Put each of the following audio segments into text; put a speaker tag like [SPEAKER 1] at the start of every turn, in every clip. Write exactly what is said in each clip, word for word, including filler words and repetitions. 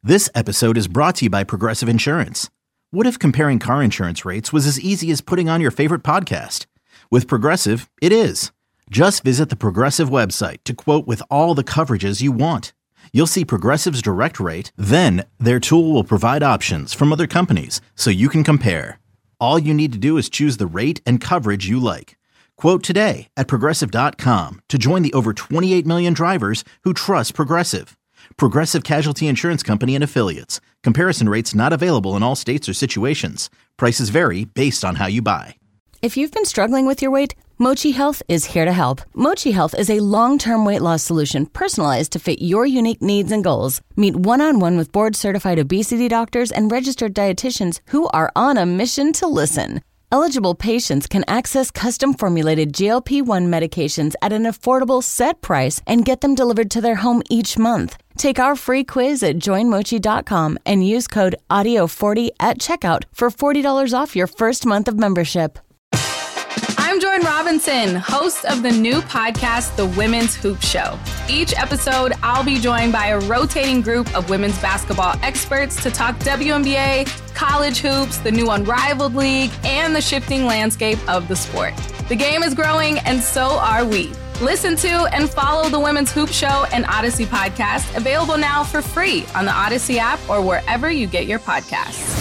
[SPEAKER 1] This episode is brought to you by Progressive Insurance. What if comparing car insurance rates was as easy as putting on your favorite podcast? With Progressive, it is. Just visit the Progressive website to quote with all the coverages you want. You'll see Progressive's direct rate, then their tool will provide options from other companies so you can compare. All you need to do is choose the rate and coverage you like. Quote today at progressive dot com to join the over twenty-eight million drivers who trust Progressive. Progressive Casualty Insurance Company and Affiliates. Comparison rates not available in all states or situations. Prices vary based on how you buy.
[SPEAKER 2] If you've been struggling with your weight, Mochi Health is here to help. Mochi Health is a long-term weight loss solution personalized to fit your unique needs and goals. Meet one-on-one with board-certified obesity doctors and registered dietitians who are on a mission to listen. Eligible patients can access custom-formulated G L P one medications at an affordable set price and get them delivered to their home each month. Take our free quiz at join mochi dot com and use code audio forty at checkout for forty dollars off your first month of membership.
[SPEAKER 3] I'm Jordan Robinson, host of the new podcast, The Women's Hoop Show. Each episode, I'll be joined by a rotating group of women's basketball experts to talk W N B A, college hoops, the new Unrivaled League, and the shifting landscape of the sport. The game is growing, and so are we. Listen to and follow The Women's Hoop Show and Odyssey podcast, available now for free on the Odyssey app or wherever you get your podcasts.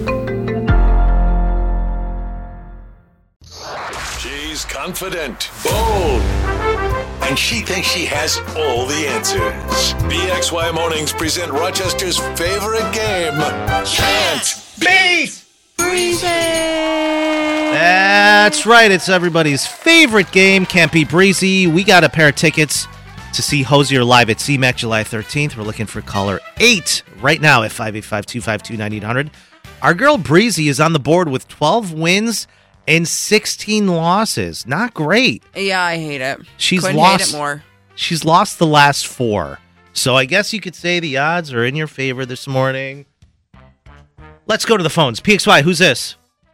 [SPEAKER 4] She's confident, bold, and she thinks she has all the answers. B X Y Mornings present Rochester's favorite game, Can't Beat Breezy.
[SPEAKER 5] That's right. It's everybody's favorite game, Can't Beat Breezy. We got a pair of tickets to see Hozier live at C MAC July thirteenth. We're looking for caller eight right now at five eight five, two five two, nine eight hundred. Our girl Breezy is on the board with twelve wins and sixteen losses. Not great.
[SPEAKER 6] Yeah, I hate it.
[SPEAKER 5] She's
[SPEAKER 6] Couldn't
[SPEAKER 5] lost,
[SPEAKER 6] hate it more.
[SPEAKER 5] She's lost the last four. So I guess you could say the odds are in your favor this morning. Let's go to the phones. P X Y, who's this?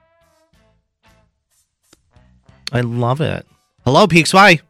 [SPEAKER 5] I love it. Hello, P X Y.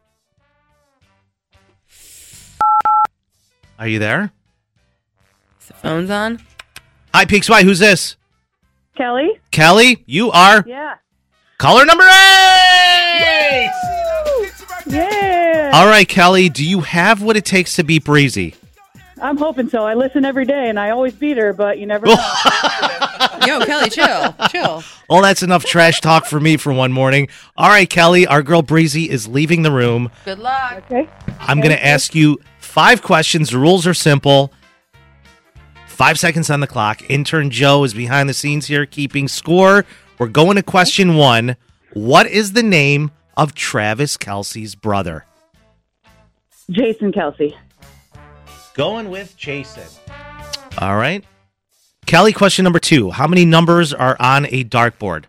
[SPEAKER 5] Are you there?
[SPEAKER 6] Is the phone's on?
[SPEAKER 5] Hi, P X Y, who's this?
[SPEAKER 7] Kelly?
[SPEAKER 5] Kelly, you are
[SPEAKER 7] Yeah.
[SPEAKER 5] caller number eight!
[SPEAKER 7] Yeah.
[SPEAKER 5] All right, Kelly, do you have what it takes to beat Breezy?
[SPEAKER 7] I'm hoping so. I listen every day, and I always beat her, but you never know.
[SPEAKER 6] Yo, Kelly, chill. Chill.
[SPEAKER 5] Well, that's enough trash talk for me for one morning. All right, Kelly, our girl Breezy is leaving the room.
[SPEAKER 6] Good luck.
[SPEAKER 7] Okay.
[SPEAKER 5] I'm going to ask you five questions. The rules are simple. Five seconds on the clock. Intern Joe is behind the scenes here keeping score. We're going to question one. What is the name of Travis Kelce's brother?
[SPEAKER 7] Jason Kelsey.
[SPEAKER 5] Going with Jason. All right. Kelly, question number two. How many numbers are on a dartboard?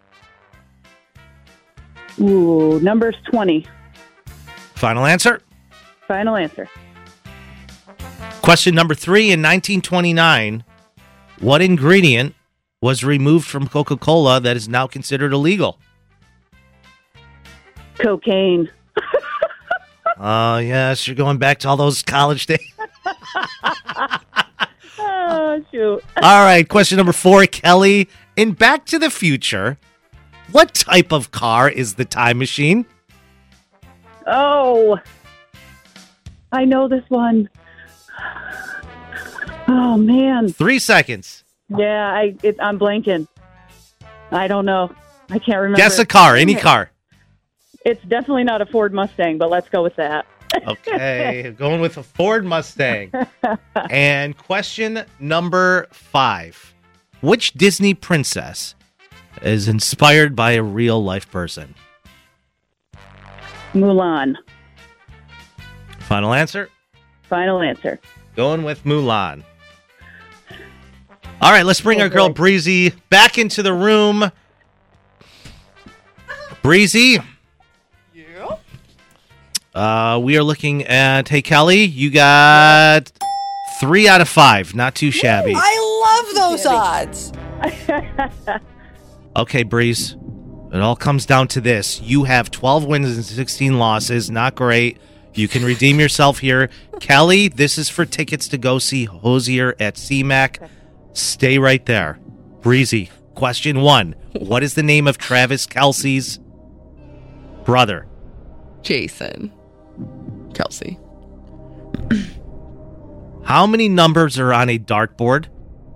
[SPEAKER 7] Ooh, numbers twenty.
[SPEAKER 5] Final answer?
[SPEAKER 7] Final answer.
[SPEAKER 5] Question number three. In nineteen twenty-nine, what ingredient was removed from Coca-Cola that is now considered illegal?
[SPEAKER 7] Cocaine.
[SPEAKER 5] Oh, yes. You're going back to all those college days.
[SPEAKER 7] Oh, shoot.
[SPEAKER 5] All right. Question number four. Kelly, in Back to the Future, what type of car is the time machine?
[SPEAKER 7] Oh, I know this one. Oh, man.
[SPEAKER 5] Three seconds.
[SPEAKER 7] Yeah, I, it, I'm blanking. I don't know. I can't remember.
[SPEAKER 5] Guess a car. Any car.
[SPEAKER 7] It's definitely not a Ford Mustang, but let's go with that.
[SPEAKER 5] Okay, going with a Ford Mustang. And question number five. Which Disney princess is inspired by a real-life person?
[SPEAKER 7] Mulan.
[SPEAKER 5] Final answer?
[SPEAKER 7] Final answer.
[SPEAKER 5] Going with Mulan. All right, let's bring
[SPEAKER 7] Oh,
[SPEAKER 5] our girl
[SPEAKER 7] boy.
[SPEAKER 5] Breezy back into the room. Breezy.
[SPEAKER 6] Yeah.
[SPEAKER 5] Uh, we are looking at, hey, Kelly, you got three out of five. Not too shabby.
[SPEAKER 6] I love those odds.
[SPEAKER 5] Okay, Breeze. It all comes down to this. You have twelve wins and sixteen losses. Not great. You can redeem yourself here. Kelly, this is for tickets to go see Hozier at C MAC. Stay right there. Breezy, question one. What is the name of Travis Kelce's brother?
[SPEAKER 6] Jason. Kelsey.
[SPEAKER 5] How many numbers are on a dartboard?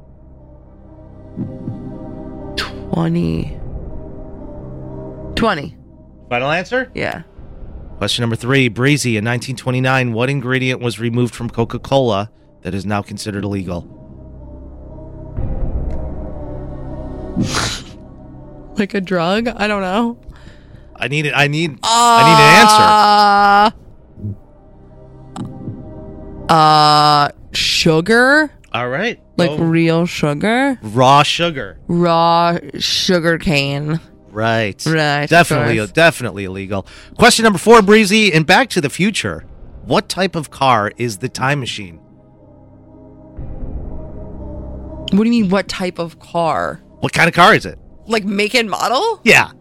[SPEAKER 6] twenty. twenty.
[SPEAKER 5] Final answer?
[SPEAKER 6] Yeah.
[SPEAKER 5] Question number three. Breezy, in nineteen twenty-nine, what ingredient was removed from Coca-Cola that is now considered illegal?
[SPEAKER 6] Like a drug? I don't know.
[SPEAKER 5] I need it. I need.
[SPEAKER 6] Uh,
[SPEAKER 5] I need an answer.
[SPEAKER 6] Uh, sugar?
[SPEAKER 5] All right.
[SPEAKER 6] Like
[SPEAKER 5] Go.
[SPEAKER 6] real sugar?
[SPEAKER 5] Raw sugar.
[SPEAKER 6] Raw sugar cane.
[SPEAKER 5] Right.
[SPEAKER 6] Right, of
[SPEAKER 5] Definitely,
[SPEAKER 6] course.
[SPEAKER 5] definitely illegal. Question number four, Breezy. In Back to the Future, what type of car is the time machine?
[SPEAKER 6] What do you mean, what type of car?
[SPEAKER 5] What kind of car is it?
[SPEAKER 6] Like make and model?
[SPEAKER 5] Yeah.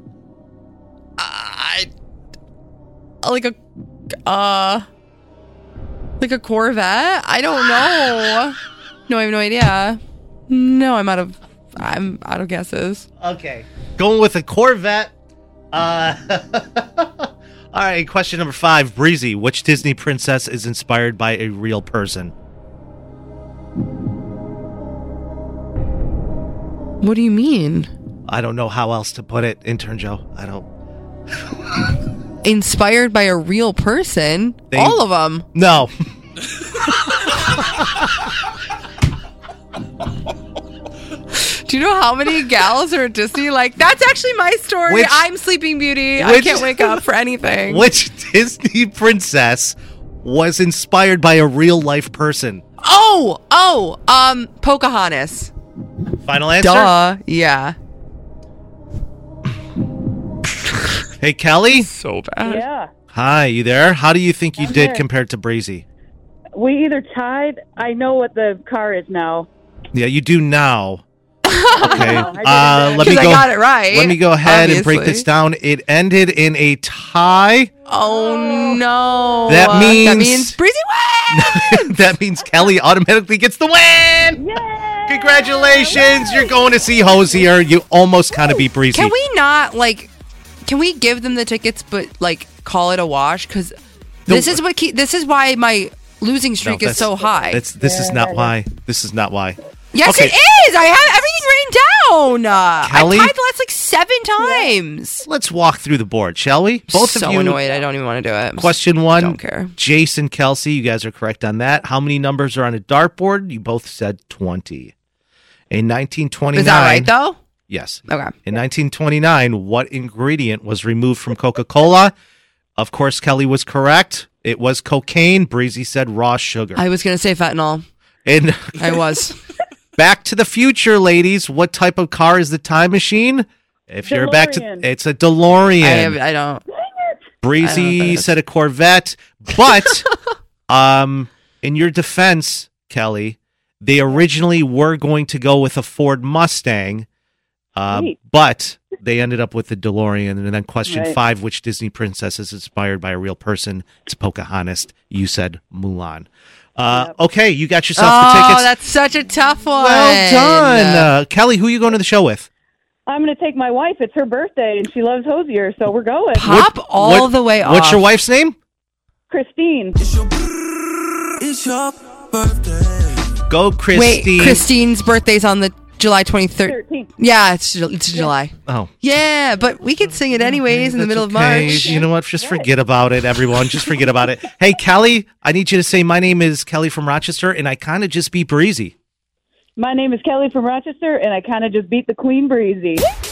[SPEAKER 6] I like a uh like a Corvette? I don't know. No, I have no idea. No, I'm out of I'm out of guesses.
[SPEAKER 5] Okay. Going with a Corvette. Uh, all right. Question number five, Breezy. Which Disney princess is inspired by a real person?
[SPEAKER 6] What do you mean?
[SPEAKER 5] I don't know how else to put it, intern Joe. I don't.
[SPEAKER 6] Inspired by a real person?
[SPEAKER 5] They-
[SPEAKER 6] All of them.
[SPEAKER 5] No.
[SPEAKER 6] Do you know how many gals are at Disney? Like, that's actually my story.
[SPEAKER 5] Which-
[SPEAKER 6] I'm Sleeping Beauty. I
[SPEAKER 5] which-
[SPEAKER 6] can't wake up for anything.
[SPEAKER 5] Which Disney princess was inspired by a real life person?
[SPEAKER 6] Oh, oh, um, Pocahontas.
[SPEAKER 5] Final answer?
[SPEAKER 6] Duh. Yeah.
[SPEAKER 5] Hey, Kelly.
[SPEAKER 6] So bad.
[SPEAKER 7] Yeah.
[SPEAKER 5] Hi, you there? How do you think you
[SPEAKER 7] I'm
[SPEAKER 5] did
[SPEAKER 7] here.
[SPEAKER 5] compared to Breezy?
[SPEAKER 7] We either tied. I know what the car is now.
[SPEAKER 5] Yeah, you do now. Okay.
[SPEAKER 7] I did
[SPEAKER 5] Uh,
[SPEAKER 7] it
[SPEAKER 5] let me
[SPEAKER 6] Because
[SPEAKER 5] go.
[SPEAKER 6] I got it right.
[SPEAKER 5] Let me go ahead and break this
[SPEAKER 6] obviously.
[SPEAKER 5] down. It ended in a tie.
[SPEAKER 6] Oh no!
[SPEAKER 5] That means-
[SPEAKER 6] that means Breezy wins.
[SPEAKER 5] That means Kelly automatically gets the win.
[SPEAKER 7] Yay!
[SPEAKER 5] Congratulations! You're going to see Hozier. You almost kind of beat Breezy.
[SPEAKER 6] Can we not like? Can we give them the tickets, but like call it a wash? Because this is what keep, this is why my losing
[SPEAKER 5] No,
[SPEAKER 6] streak is
[SPEAKER 5] that's-
[SPEAKER 6] so high.
[SPEAKER 5] That's, this is not why. This is not why.
[SPEAKER 6] Yes,
[SPEAKER 5] Okay.
[SPEAKER 6] it is. I have everything written down. Uh,
[SPEAKER 5] Kelly?
[SPEAKER 6] I tied the last like seven times.
[SPEAKER 5] Let's walk through the board, shall we? Both
[SPEAKER 6] so
[SPEAKER 5] of you.
[SPEAKER 6] annoyed. I don't even want to do it.
[SPEAKER 5] Question one.
[SPEAKER 6] Don't care.
[SPEAKER 5] Jason, Kelsey, you guys are correct on that. How many numbers are on a dartboard? You both said twenty. In nineteen twenty-nine.
[SPEAKER 6] Is that right though?
[SPEAKER 5] Yes.
[SPEAKER 6] Okay.
[SPEAKER 5] In nineteen twenty-nine, what ingredient was removed from Coca-Cola? Of course, Kelly was correct. It was cocaine. Breezy said raw sugar.
[SPEAKER 6] I was gonna say fentanyl.
[SPEAKER 5] In
[SPEAKER 6] I was.
[SPEAKER 5] Back to the Future, ladies, what type of car is the time machine? If you're back to,
[SPEAKER 7] DeLorean.
[SPEAKER 5] it's a DeLorean.
[SPEAKER 6] I have. I don't.
[SPEAKER 5] Breezy
[SPEAKER 6] I don't know what that
[SPEAKER 5] said a Corvette, but um, in your defense, Kelly, they originally were going to go with a Ford Mustang, uh,
[SPEAKER 7] Sweet.
[SPEAKER 5] but they ended up with the DeLorean. And then question
[SPEAKER 7] Right.
[SPEAKER 5] five, which Disney princess is inspired by a real person? It's Pocahontas. You said Mulan. Uh,
[SPEAKER 7] Yep.
[SPEAKER 5] Okay, you got yourself
[SPEAKER 6] Oh,
[SPEAKER 5] the tickets.
[SPEAKER 6] that's such a tough one.
[SPEAKER 5] Well done. Uh, Kelly, who are you going to the show with?
[SPEAKER 7] I'm going to take my wife. It's her birthday, and she loves Hozier, so we're going.
[SPEAKER 6] Pop
[SPEAKER 5] What-
[SPEAKER 6] all
[SPEAKER 5] what-
[SPEAKER 6] the way off.
[SPEAKER 5] What's your wife's name?
[SPEAKER 7] Christine.
[SPEAKER 8] It's your birthday.
[SPEAKER 5] Go,
[SPEAKER 6] Wait,
[SPEAKER 5] Christine.
[SPEAKER 6] Christine's birthday's on the July twenty-third.
[SPEAKER 7] thirteen.
[SPEAKER 6] Yeah, it's Ju- it's July.
[SPEAKER 5] Oh.
[SPEAKER 6] Yeah, but we could sing it anyways in the
[SPEAKER 5] That's
[SPEAKER 6] middle of
[SPEAKER 5] okay.
[SPEAKER 6] March.
[SPEAKER 5] You know what? Just forget about it, everyone. Just forget about it. Hey, Kelly, I need you to say, my name is Kelly from Rochester, and I kind of just beat Breezy.
[SPEAKER 7] My name is Kelly from Rochester, and I kind of just beat the Queen Breezy.